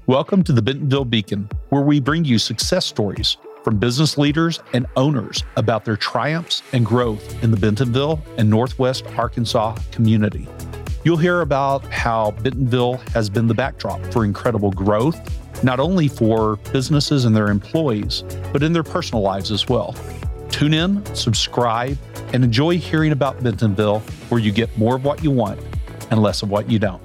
Welcome to the Bentonville Beacon, where we bring you success stories from business leaders and owners about their triumphs and growth in the Bentonville and Northwest Arkansas community. You'll hear about how Bentonville has been the backdrop for incredible growth, not only for businesses and their employees, but in their personal lives as well. Tune in, subscribe, and enjoy hearing about Bentonville, where you get more of what you want and less of what you don't.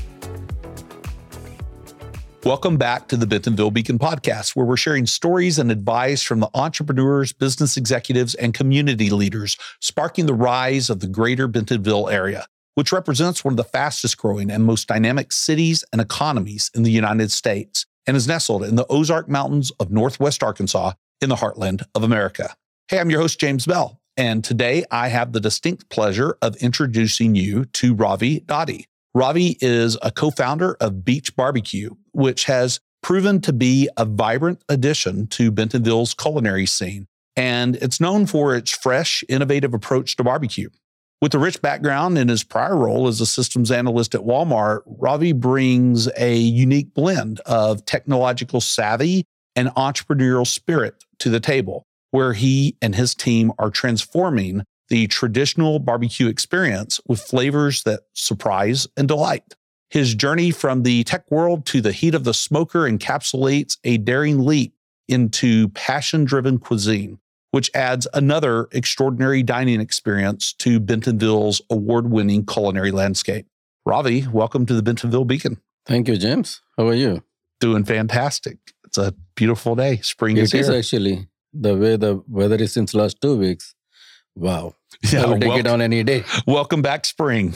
Welcome back to the Bentonville Beacon podcast, where we're sharing stories and advice from the entrepreneurs, business executives, and community leaders sparking the rise of the greater Bentonville area, which represents one of the fastest growing and most dynamic cities and economies in the United States and is nestled in the Ozark Mountains of Northwest Arkansas in the heartland of America. Hey, I'm your host, James Bell, and today I have the distinct pleasure of introducing you to Ravi Dadi. Ravi is a co-founder of Beach Barbecue, which has proven to be a vibrant addition to Bentonville's culinary scene, and it's known for its fresh, innovative approach to barbecue. With a rich background in his prior role as a systems analyst at Walmart, Ravi brings a unique blend of technological savvy and entrepreneurial spirit to the table, where he and his team are transforming the traditional barbecue experience with flavors that surprise and delight. His journey from the tech world to the heat of the smoker encapsulates a daring leap into passion-driven cuisine, which adds another extraordinary dining experience to Bentonville's award-winning culinary landscape. Ravi, welcome to the Bentonville Beacon. Thank you, James. How are you? Doing fantastic. It's a beautiful day. Spring is here. It is actually. The way the weather is since last 2 weeks. Wow. Yeah, I will take it on any day. Welcome back, spring.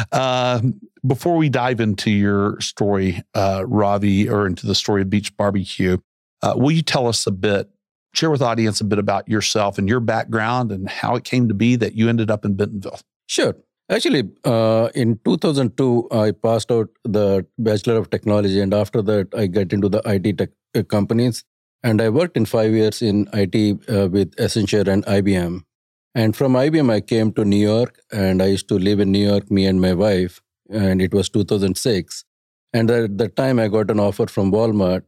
Before we dive into your story, Ravi, or into the story of Beach Barbecue, will you tell us share with the audience a bit about yourself and your background and how it came to be that you ended up in Bentonville? Sure. Actually, in 2002, I passed out the Bachelor of Technology, and after that, I got into the IT tech companies. And I worked in 5 years in IT with Accenture and IBM. And from IBM, I came to New York, and I used to live in New York, me and my wife, and it was 2006. And at that time, I got an offer from Walmart,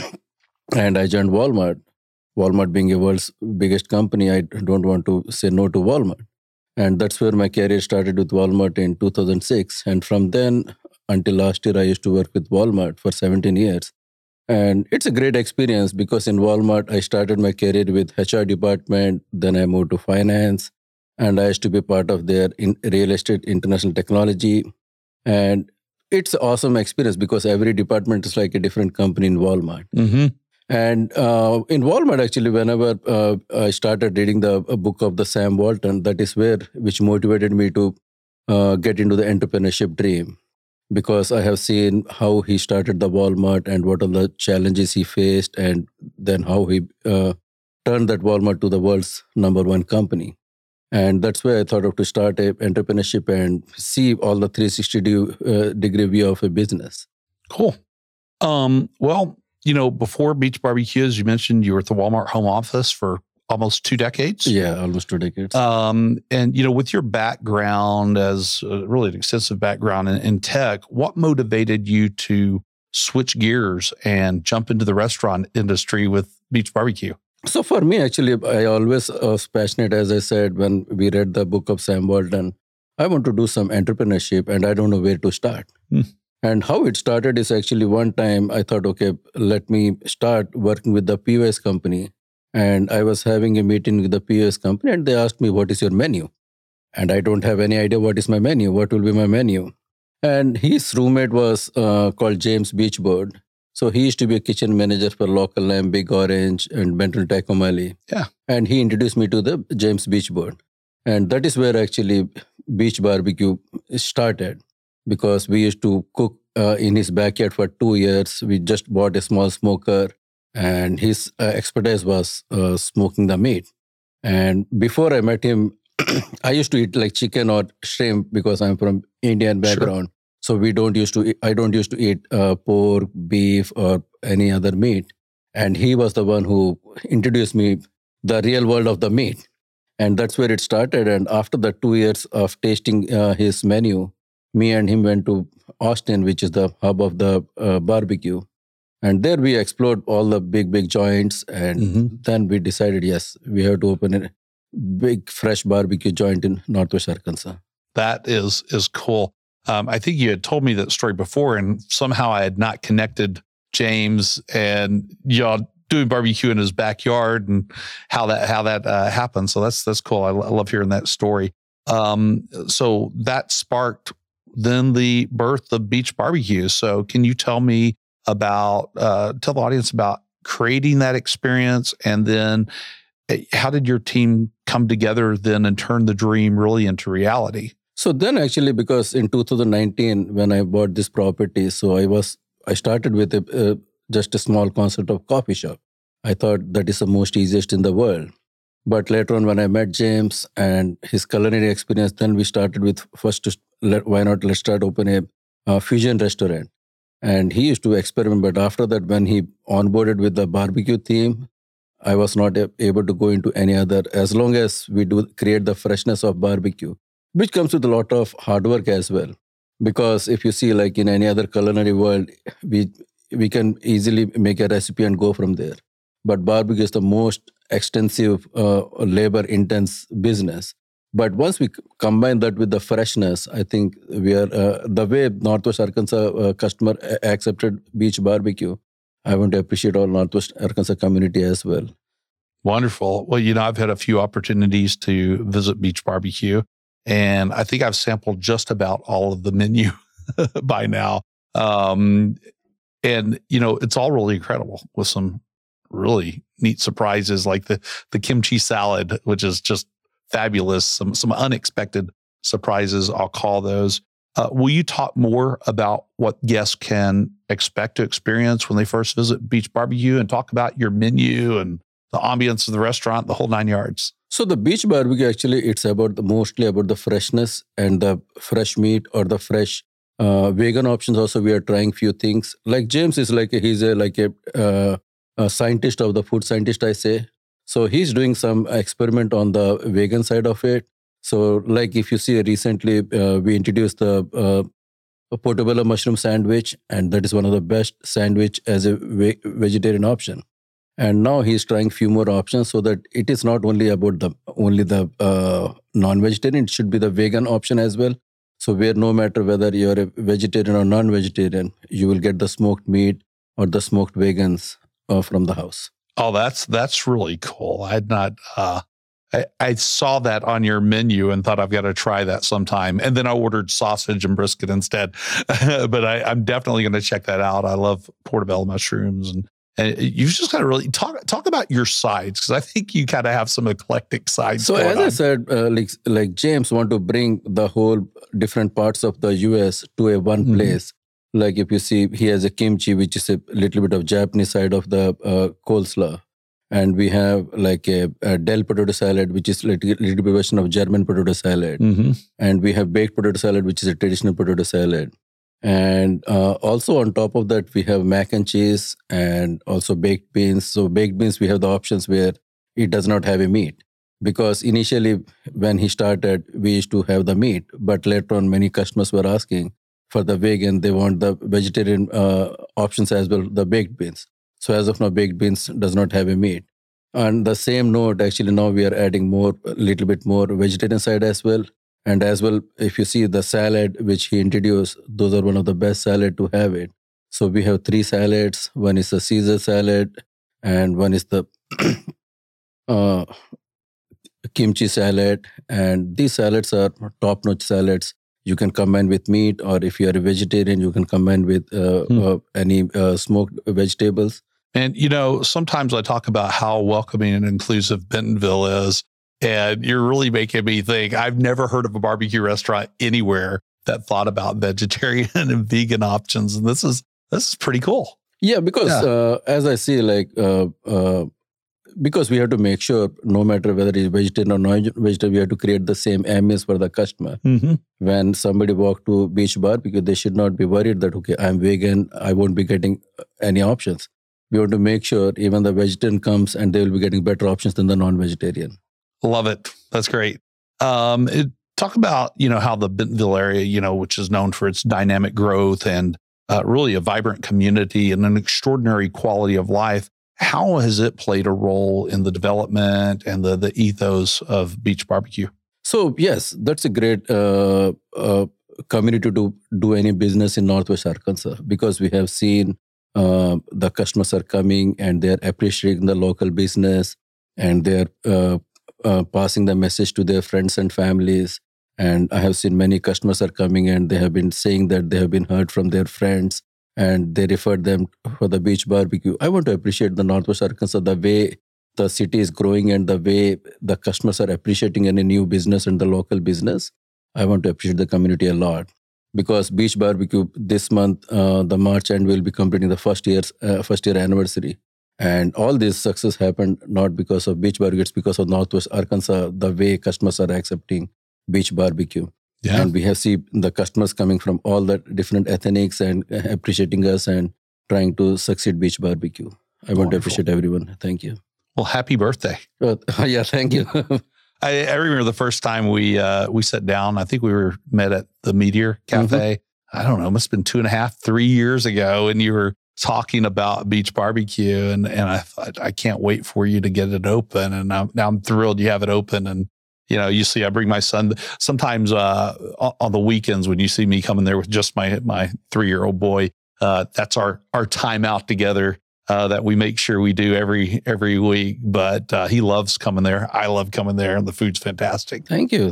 and I joined Walmart. Walmart being a world's biggest company, I don't want to say no to Walmart. And that's where my career started with Walmart in 2006. And from then until last year, I used to work with Walmart for 17 years. And it's a great experience because in Walmart, I started my career with HR department. Then I moved to finance, and I used to be part of their real estate international technology. And it's an awesome experience because every department is like a different company in Walmart. Mm-hmm. And in Walmart, actually, whenever I started reading the book of the Sam Walton, that is which motivated me to get into the entrepreneurship dream. Because I have seen how he started the Walmart and what are the challenges he faced, and then how he turned that Walmart to the world's #1 company. And that's where I thought of to start a entrepreneurship and see all the 360-degree view of a business. Cool. Well, before Beach Barbecue, as you mentioned, you were at the Walmart home office for almost 2 decades. Yeah, almost 2 decades. And, with your background as really an extensive background in tech, what motivated you to switch gears and jump into the restaurant industry with Beach Barbecue? So for me, actually, I always was passionate, as I said, when we read the book of Sam Walton. I want to do some entrepreneurship and I don't know where to start. And how it started is actually one time I thought, okay, let me start working with the POS company. And I was having a meeting with the POS company and they asked me, what is your menu? And I don't have any idea what is my menu, what will be my menu. And his roommate was called James Beachboard. So he used to be a kitchen manager for Local Lamb, Big Orange, and Benton Tacomali. Yeah. And he introduced me to the James Beachboard. And that is where actually Beach Barbecue started. Because we used to cook in his backyard for 2 years. We just bought a small smoker. And his expertise was smoking the meat. And before I met him, I used to eat like chicken or shrimp because I'm from Indian background. Sure. So I don't used to eat pork, beef, or any other meat. And he was the one who introduced me the real world of the meat. And that's where it started. And after the 2 years of tasting his menu, me and him went to Austin, which is the hub of the barbecue. And there we explored all the big joints. And then we decided, yes, we have to open a big fresh barbecue joint in Northwest Arkansas. That is cool. I think you had told me that story before, and somehow I had not connected James and y'all doing barbecue in his backyard and how that happened. So that's cool. I love hearing that story. So that sparked then the birth of Beach Barbecue. So can you tell me about tell the audience about creating that experience, and then how did your team come together then and turn the dream really into reality? So then actually, because in 2019, when I bought this property, so I started with just a small concept of coffee shop. I thought that is the most easiest in the world. But later on, when I met James and his culinary experience, then we started with let's start open a fusion restaurant. And he used to experiment. But after that, when he onboarded with the barbecue theme, I was not able to go into any other, as long as we do create the freshness of barbecue, which comes with a lot of hard work as well. Because if you see, like in any other culinary world, we can easily make a recipe and go from there. But barbecue is the most extensive, labor-intense business. But once we combine that with the freshness, I think we are the way Northwest Arkansas customer accepted Beach Barbecue. I want to appreciate all Northwest Arkansas community as well. Wonderful. Well, I've had a few opportunities to visit Beach Barbecue, and I think I've sampled just about all of the menu by now. And, it's all really incredible with some really neat surprises like the kimchi salad, which is just fabulous. Some unexpected surprises, I'll call those. Will you talk more about what guests can expect to experience when they first visit Beach Barbecue, and talk about your menu and the ambience of the restaurant, the whole 9 yards? So the Beach Barbecue, actually, it's mostly about the freshness and the fresh meat or the fresh vegan options. Also, we are trying few things. Like James is he's a scientist of the food scientist, I say. So he's doing some experiment on the vegan side of it. So like if you see recently, we introduced the portobello mushroom sandwich, and that is one of the best sandwich as a vegetarian option. And now he's trying few more options, so that it is not only about the non-vegetarian, it should be the vegan option as well. So where no matter whether you're a vegetarian or non-vegetarian, you will get the smoked meat or the smoked vegans from the house. Oh, that's really cool. I had not. I saw that on your menu and thought I've got to try that sometime. And then I ordered sausage and brisket instead. But I'm definitely going to check that out. I love portobello mushrooms, and you've just got to really talk about your sides, because I think you kind of have some eclectic sides. So as I said, like James want to bring the whole different parts of the US to a one place. Like if you see, he has a kimchi, which is a little bit of Japanese side of the coleslaw. And we have like a Del potato salad, which is a little bit version of German potato salad. And we have baked potato salad, which is a traditional potato salad. And also on top of that, we have mac and cheese and also baked beans. So baked beans, we have the options where it does not have a meat. Because initially, when he started, we used to have the meat. But later on, many customers were asking for the vegan, they want the vegetarian options as well, the baked beans. So as of now, baked beans does not have a meat. On the same note, actually now we are adding a little bit more vegetarian side as well. And as well, if you see the salad which he introduced, those are one of the best salad to have it. So we have 3 salads. One is the Caesar salad, and one is the kimchi salad. And these salads are top-notch salads. You can combine with meat, or if you are a vegetarian, you can combine with any smoked vegetables. And, sometimes I talk about how welcoming and inclusive Bentonville is. And you're really making me think, I've never heard of a barbecue restaurant anywhere that thought about vegetarian and vegan options. And this is pretty cool. Yeah, because as I see, because we have to make sure no matter whether it's vegetarian or non-vegetarian, we have to create the same ambience for the customer. When somebody walk to Beach Barbecue, they should not be worried that, okay, I'm vegan, I won't be getting any options. We want to make sure even the vegetarian comes and they will be getting better options than the non-vegetarian. Love it. That's great. Talk about, how the Bentonville area, which is known for its dynamic growth and really a vibrant community and an extraordinary quality of life. How has it played a role in the development and the ethos of Beach Barbecue? So yes, that's a great community to do any business in Northwest Arkansas, because we have seen the customers are coming and they're appreciating the local business, and they're passing the message to their friends and families. And I have seen many customers are coming and they have been saying that they have been heard from their friends and they referred them for the Beach Barbecue. I want to appreciate the Northwest Arkansas, the way the city is growing and the way the customers are appreciating any new business and the local business. I want to appreciate the community a lot, because Beach Barbecue this month, the March end, will be completing the first year anniversary. And all this success happened not because of Beach Barbecue, it's because of Northwest Arkansas, the way customers are accepting Beach Barbecue. Yeah. And we have seen the customers coming from all the different ethnics and appreciating us and trying to succeed Beach Barbecue. I want to appreciate everyone. Thank you. Well, happy birthday. Yeah, thank you. I remember the first time we sat down. I think we were met at the Meteor Cafe. Mm-hmm. I don't know, it must have been 2.5, 3 years ago. And you were talking about Beach Barbecue. And I thought, I can't wait for you to get it open. And now I'm thrilled you have it open. And you see, I bring my son sometimes on the weekends when you see me coming there with just my 3-year-old boy. That's our time out together that we make sure we do every week. But he loves coming there. I love coming there, and the food's fantastic. Thank you.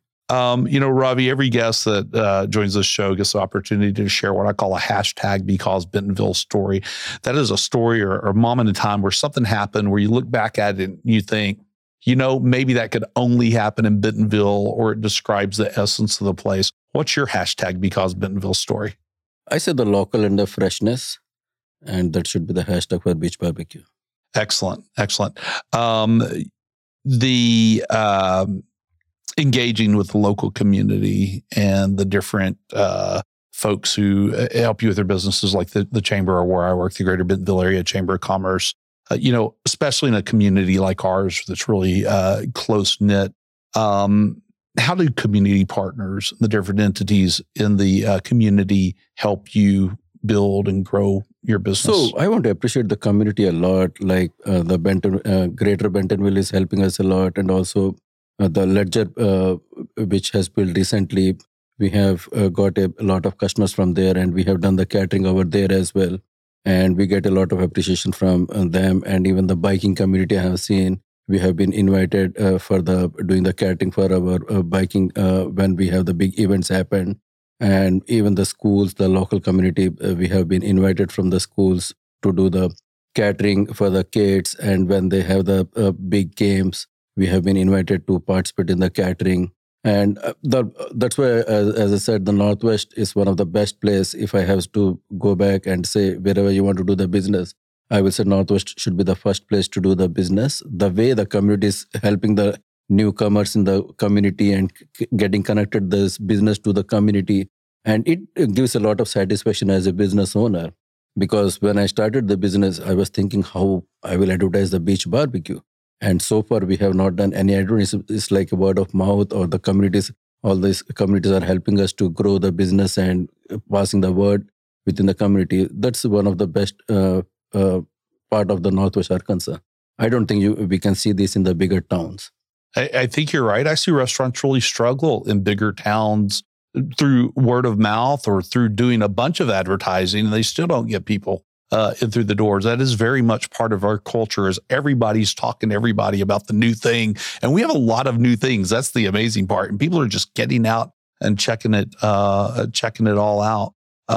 Ravi, every guest that joins this show gets the opportunity to share what I call a hashtag because Bentonville story. That is a story or a moment in time where something happened where you look back at it and you think, maybe that could only happen in Bentonville, or it describes the essence of the place. What's your hashtag because Bentonville story? I said the local and the freshness, and that should be the hashtag for Beach Barbecue. Excellent. Engaging with the local community and the different folks who help you with their businesses, like the Chamber, or where I work, the Greater Bentonville Area Chamber of Commerce. Especially in a community like ours that's really close-knit, how do community partners, the different entities in the community, help you build and grow your business? So I want to appreciate the community a lot. Like the Greater Bentonville is helping us a lot, and also the Ledger, which has built recently. We have got a lot of customers from there, and we have done the catering over there as well. And we get a lot of appreciation from them, and even the biking community I have seen. We have been invited for doing the catering for our biking when we have the big events happen, and even the schools, the local community. We have been invited from the schools to do the catering for the kids, and when they have the big games, we have been invited to participate in the catering. And that's why, as I said, the Northwest is one of the best places. If I have to go back and say wherever you want to do the business, I will say Northwest should be the first place to do the business. The way the community is helping the newcomers in the community and getting connected this business to the community. And it gives a lot of satisfaction as a business owner. Because when I started the business, I was thinking how I will advertise the Beach Barbecue. And so far, we have not done any advertising. It's like a word of mouth, or the communities, all these communities are helping us to grow the business and passing the word within the community. That's one of the best part of the Northwest Arkansas. I don't think we can see this in the bigger towns. I think you're right. I see restaurants really struggle in bigger towns through word of mouth or through doing a bunch of advertising, and they still don't get people in through the doors. That is very much part of our culture, is everybody's talking to everybody about the new thing. And we have a lot of new things. That's the amazing part. And people are just getting out and checking it all out.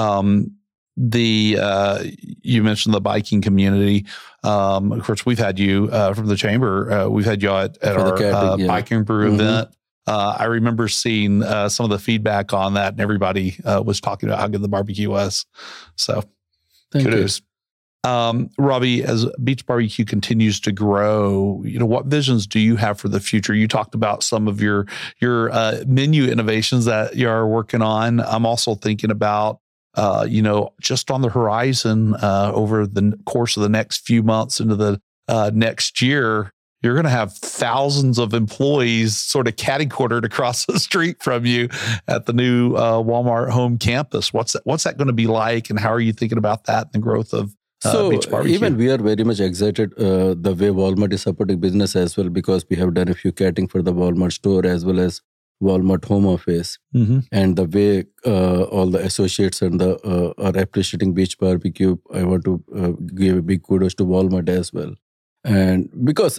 You mentioned the biking community. Of course, we've had you from the Chamber. We've had you at our Biking Brew event. I remember seeing some of the feedback on that, and everybody was talking about how good the barbecue was. So kudos. Ravi, as Beach Barbecue continues to grow, what visions do you have for the future? You talked about some of your menu innovations that you are working on. I'm also thinking about, just on the horizon over the course of the next few months into the next year, you're going to have thousands of employees sort of catty-cornered across the street from you at the new Walmart home campus. What's that going to be like, and how are you thinking about that and the growth of Beach Barbecue? Even we are very much excited the way Walmart is supporting business as well, because we have done a few catering for the Walmart store as well as Walmart home office, and the way all the associates and are appreciating Beach Barbecue. I want to give a big kudos to Walmart as well. And because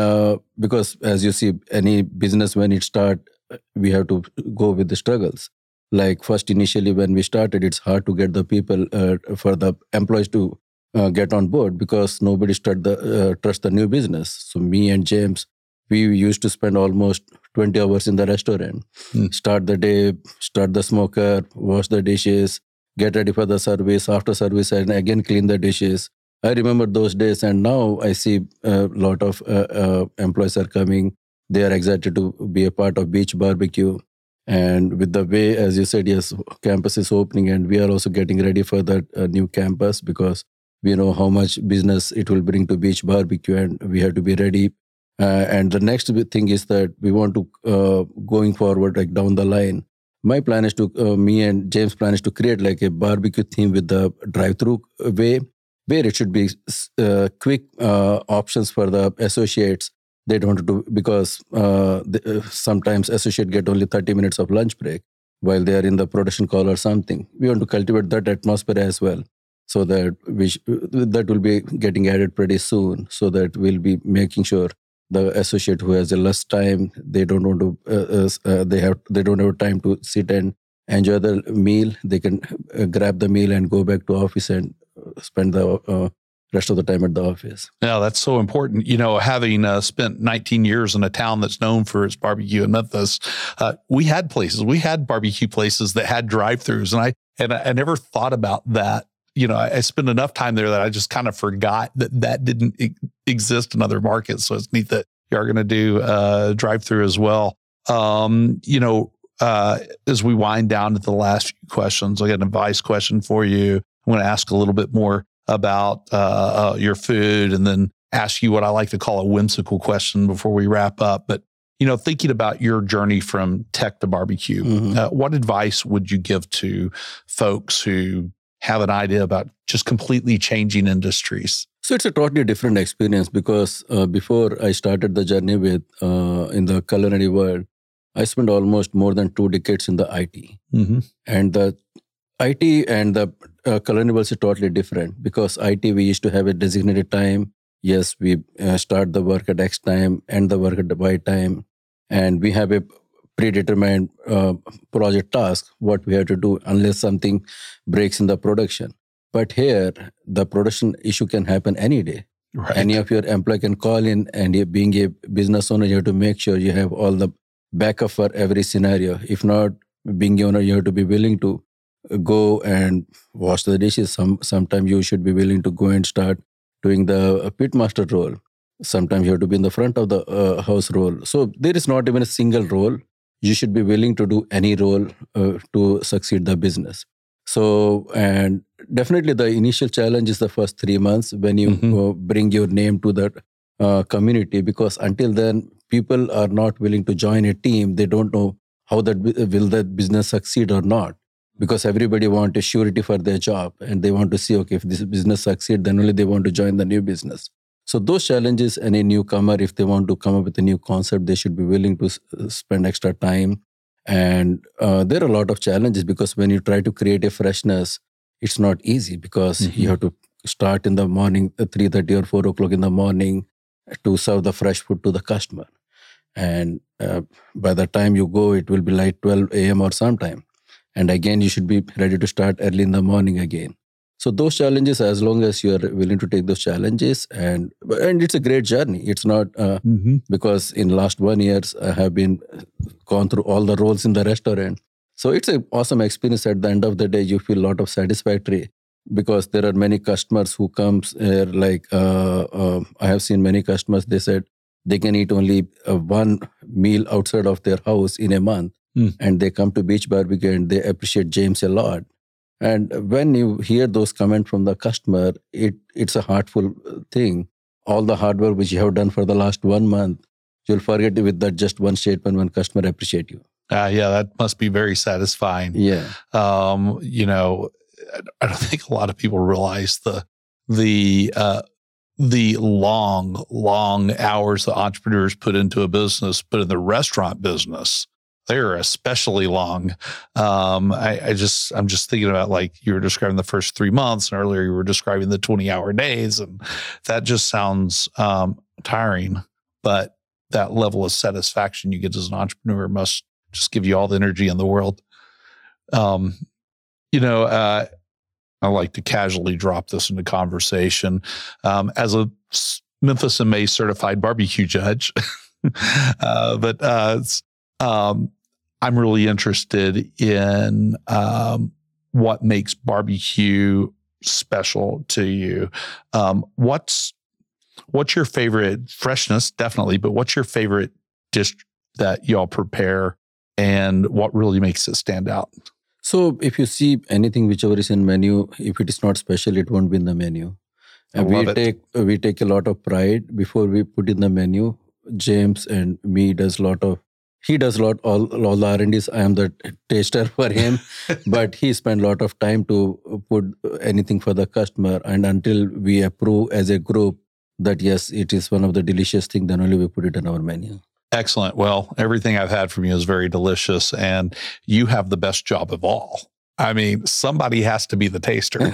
as you see, any business when it start, we have to go with the struggles. Like first, initially when we started, it's hard to get the people for the employees to get on board, because nobody trust the new business. So me and James, we used to spend almost 20 hours in the restaurant. Start the day, start the smoker, wash the dishes, get ready for the service, after service, and again clean the dishes. I remember those days, and now I see a lot of employees are coming. They are excited to be a part of Beach Barbecue. And with the way, as you said, yes, campus is opening, and we are also getting ready for that new campus, because we know how much business it will bring to Beach Barbecue, and we have to be ready. And the next big thing is that we want to, going forward, like down the line, my plan is to, me and James' plan is to create like a barbecue theme with the drive-through way, where it should be quick options for the associates. They don't do, because sometimes associates get only 30 minutes of lunch break while they are in the production call or something. We want to cultivate that atmosphere as well, so that that will be getting added pretty soon, so that we'll be making sure the associate who has a less time, they don't want to, they don't have time to sit and enjoy the meal. They can grab the meal and go back to office and spend the rest of the time at the office. Yeah, that's so important. You know, having spent 19 years in a town that's known for its barbecue in Memphis, we had barbecue places that had drive-thrus, and I never thought about that. You know, I spent enough time there that I just kind of forgot that didn't exist in other markets. So it's neat that you are going to do drive-through as well. You know, as we wind down to the last few questions, I got an advice question for you. I'm going to ask a little bit more about your food, and then ask you what I like to call a whimsical question before we wrap up. But, you know, thinking about your journey from tech to barbecue, what advice would you give to folks who have an idea about just completely changing industries? So it's a totally different experience, because before I started the journey with in the culinary world, I spent almost more than 2 decades in the IT. And the IT and the culinary world is totally different, because IT, we used to have a designated time. Yes, we start the work at X time, end the work at Y time, and we have a predetermined project task, what we have to do, unless something breaks in the production. But here, the production issue can happen any day. Right. Any of your employee can call in, and you, being a business owner, you have to make sure you have all the backup for every scenario. If not, being owner, you have to be willing to go and wash the dishes. Sometimes you should be willing to go and start doing the pitmaster role. Sometimes you have to be in the front of the house role. So there is not even a single role. You should be willing to do any role to succeed the business. So, and definitely the initial challenge is the first 3 months when you bring your name to that community, because until then, people are not willing to join a team. They don't know how will that business succeed or not, because everybody wants a surety for their job, and they want to see, okay, if this business succeeds, then only they want to join the new business. So those challenges, any newcomer, if they want to come up with a new concept, they should be willing to spend extra time. And there are a lot of challenges, because when you try to create a freshness, it's not easy, because you have to start in the morning, 3:30 or 4 o'clock in the morning, to serve the fresh food to the customer. And by the time you go, it will be like 12 a.m. or sometime. And again, you should be ready to start early in the morning again. So those challenges, as long as you are willing to take those challenges, and it's a great journey. It's not because in last 1 year, I have been gone through all the roles in the restaurant. So it's an awesome experience. At the end of the day, you feel a lot of satisfactory, because there are many customers who comes here, like I have seen many customers, they said they can eat only one meal outside of their house in a month. And they come to Beach Barbecue and they appreciate James a lot. And when you hear those comments from the customer, it's a heartful thing. all the hard work which you have done for the last 1 month, you'll forget with that just one statement when customer appreciate you. Yeah, that must be very satisfying. Yeah. You know, I don't think a lot of people realize the long hours that entrepreneurs put into a business, but in the restaurant business, they're especially long. I'm just thinking about, like, you were describing the first 3 months, and earlier you were describing the 20-hour days, and that just sounds tiring. But that level of satisfaction you get as an entrepreneur must just give you all the energy in the world. I like to casually drop this into conversation. As a Memphis and May certified barbecue judge, I'm really interested in what makes barbecue special to you. What's your favorite freshness? Definitely, but what's your favorite dish that y'all prepare, and what really makes it stand out? So if you see anything whichever is in menu, if it is not special, it won't be in the menu. And we take a lot of pride before we put in the menu. James and me does all the R&Ds. I am the taster for him, but he spent a lot of time to put anything for the customer. And until we approve as a group that yes, it is one of the delicious things, then only we put it on our menu. Excellent. Well, everything I've had from you is very delicious, and you have the best job of all. I mean, somebody has to be the taster.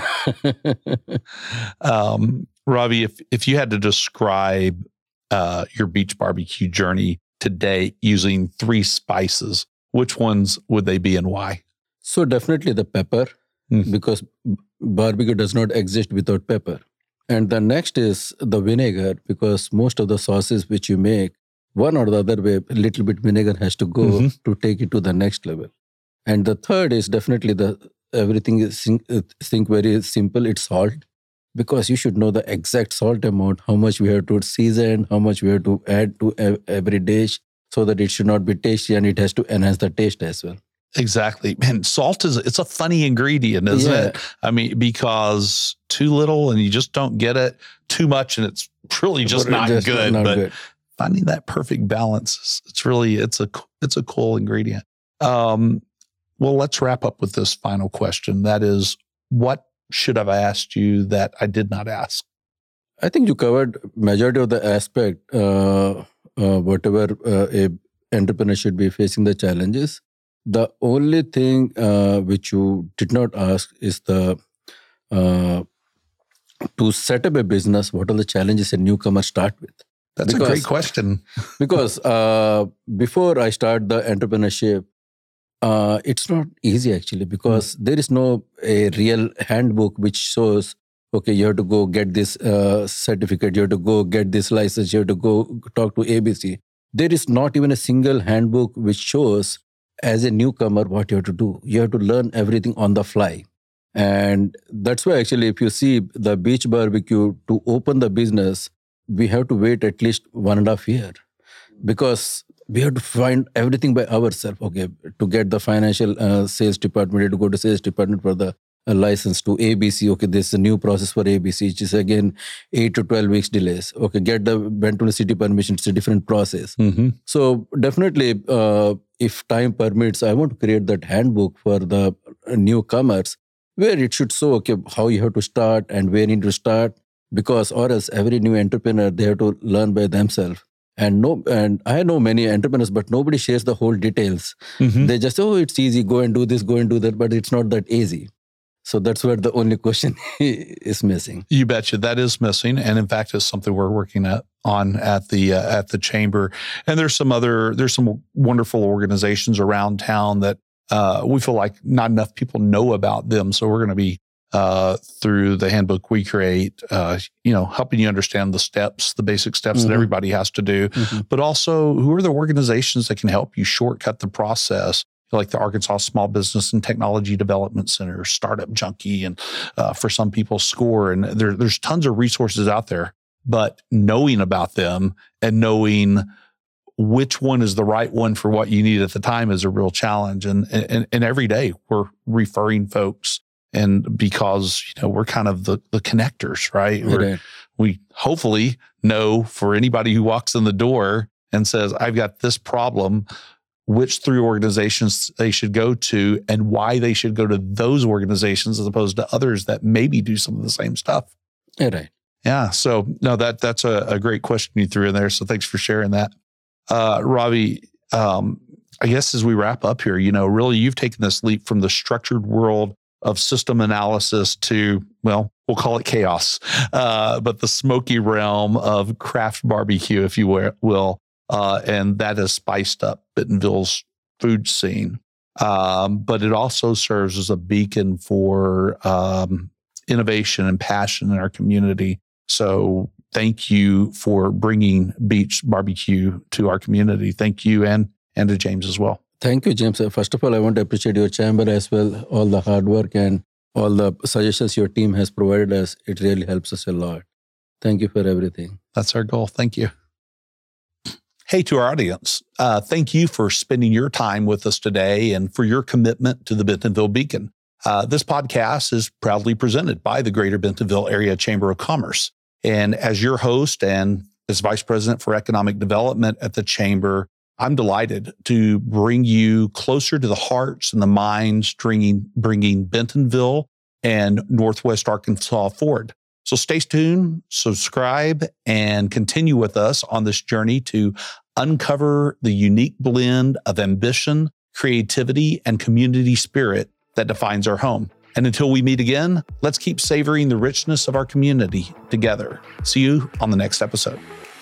Ravi, if you had to describe your beach barbecue journey today using 3 spices, which ones would they be and why? So definitely the pepper, because barbecue does not exist without pepper. And the next is the vinegar, because most of the sauces which you make, one or the other way, a little bit vinegar has to go to take it to the next level. And the third is definitely everything is think very simple. It's salt, because you should know the exact salt amount, how much we have to season, how much we have to add to every dish, so that it should not be tasty and it has to enhance the taste as well. Exactly. Man, salt it's a funny ingredient, isn't it? I mean, because too little and you just don't get it, too much and it's really just not good. But finding that perfect balance, it's a cool ingredient. Well, let's wrap up with this final question. That is, what should have I asked you that I did not ask? I think you covered majority of the aspect, whatever a entrepreneur should be facing the challenges. The only thing which you did not ask is to set up a business, what are the challenges a newcomer start with? That's a great question. Because before I start the entrepreneurship, it's not easy actually, because there is no a real handbook which shows, okay, you have to go get this certificate, you have to go get this license, you have to go talk to ABC. There is not even a single handbook which shows as a newcomer what you have to do. You have to learn everything on the fly. And that's why actually if you see the beach barbecue, to open the business, we have to wait at least 1.5 years, because we have to find everything by ourselves. Okay, to get the financial sales department, we have to go to sales department for the license, to ABC. Okay, there's a new process for ABC, which is again 8 to 12 weeks delays. Okay, get the Benton city permission, it's a different process. So definitely, if time permits, I want to create that handbook for the newcomers, where it should show, okay, how you have to start and where you need to start, because or else every new entrepreneur, they have to learn by themselves. And I know many entrepreneurs, but nobody shares the whole details. They just, it's easy, go and do this, go and do that, but it's not that easy. So that's where the only question is missing. You betcha, that is missing, and in fact, is something we're working on at the chamber. And there's some wonderful organizations around town that we feel like not enough people know about them. So we're going to be through the handbook we create, helping you understand the basic steps that everybody has to do, but also who are the organizations that can help you shortcut the process, like the Arkansas Small Business and Technology Development Center, Startup Junkie, and for some people, SCORE. And there's tons of resources out there, but knowing about them and knowing which one is the right one for what you need at the time is a real challenge. And every day we're referring folks And because, we're kind of the connectors, right? We hopefully know for anybody who walks in the door and says, I've got this problem, which 3 organizations they should go to and why they should go to those organizations as opposed to others that maybe do some of the same stuff. Right. Yeah. So no, that's a great question you threw in there. So thanks for sharing that. Ravi, I guess as we wrap up here, really you've taken this leap from the structured world of system analysis to, well, we'll call it chaos, but the smoky realm of craft barbecue, if you will. And that has spiced up Bentonville's food scene. But it also serves as a beacon for innovation and passion in our community. So thank you for bringing beach barbecue to our community. Thank you and to James as well. Thank you, James. First of all, I want to appreciate your chamber as well, all the hard work and all the suggestions your team has provided us. It really helps us a lot. Thank you for everything. That's our goal. Thank you. Hey, to our audience, thank you for spending your time with us today and for your commitment to the Bentonville Beacon. This podcast is proudly presented by the Greater Bentonville Area Chamber of Commerce. And as your host and as Vice President for Economic Development at the Chamber, I'm delighted to bring you closer to the hearts and the minds, bringing Bentonville and Northwest Arkansas forward. So stay tuned, subscribe, and continue with us on this journey to uncover the unique blend of ambition, creativity, and community spirit that defines our home. And until we meet again, let's keep savoring the richness of our community together. See you on the next episode.